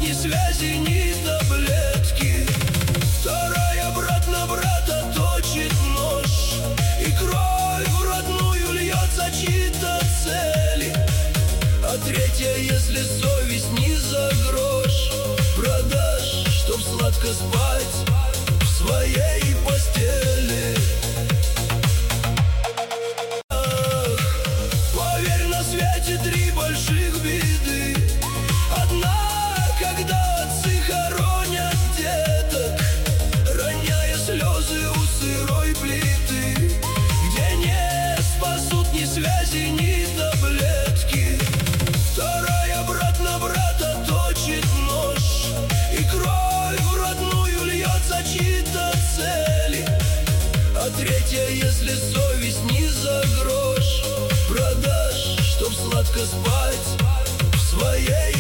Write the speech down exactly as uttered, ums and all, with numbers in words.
ни связи, ни таблетки. Вторая брат на брата точит нож, и кровь в родную льется чьи-то цели. А третья, если совесть не за грош, продашь, чтоб сладко спать в своей постели. Ах, поверь, на свете три больших беды. Одна, когда отцы хоронят деток, роняя слезы у сырой плиты, где не спасут ни связи, ни таблетки. Вторая, брат на брата точит нож, и кровь в родную льется чьи-то цели. А третья, если совесть не за грош, продашь, чтоб сладко спать в своей